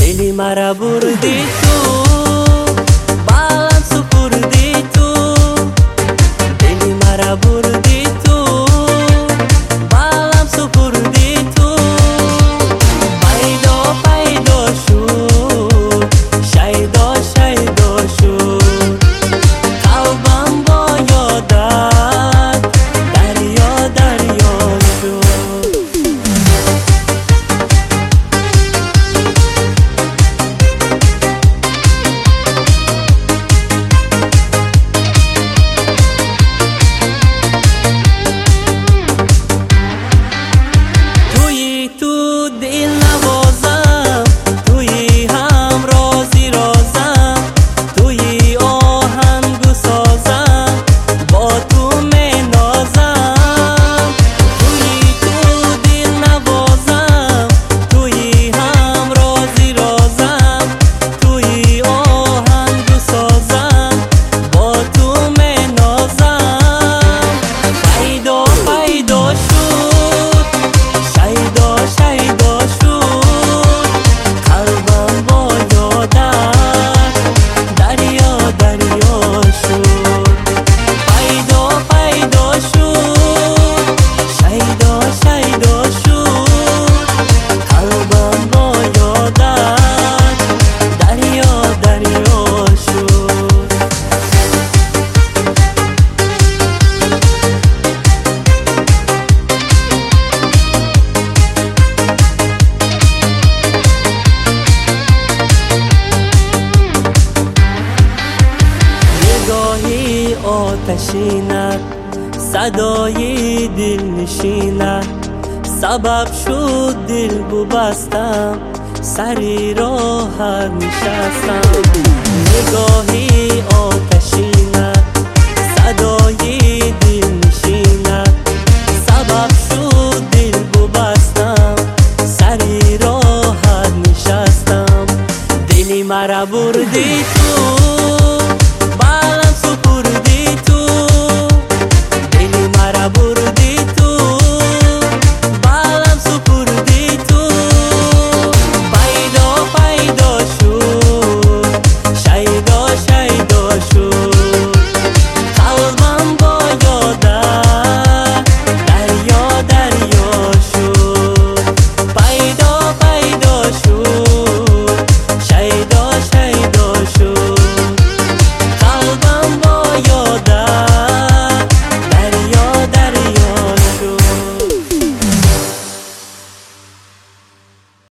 دلی مرا بردی تو، بالم سپردی تو. دلی مرا بردی تو، بالم سپردی تو. پیدا پیدا شد، شیدا شیدا شد. قلبم با یادت دریا دریا شد. تو دل نوازم، توی همرازی رازم، توی آهنگ سازم، با تو می نازم. توی تو دل نوازم، توی همرازی رازم، توی آهنگ سازم، با تو می نازم. پیدا پیدا شد، شیدا شیدا شد. قلبم با یادت دریا دریا شد. پیدا پیدا شد، شیدا شیدا شد. قلبم با یادت دریا دریا شد. نگاهی آتشینت، صدای دل نشینت، سبب شد دل ببستم، سری راحت نشستم. نگاهی آتشینت، صدای دل نشینت، سبب شد دل ببستم، سری راحت نشستم. دلی مرا بردی تو،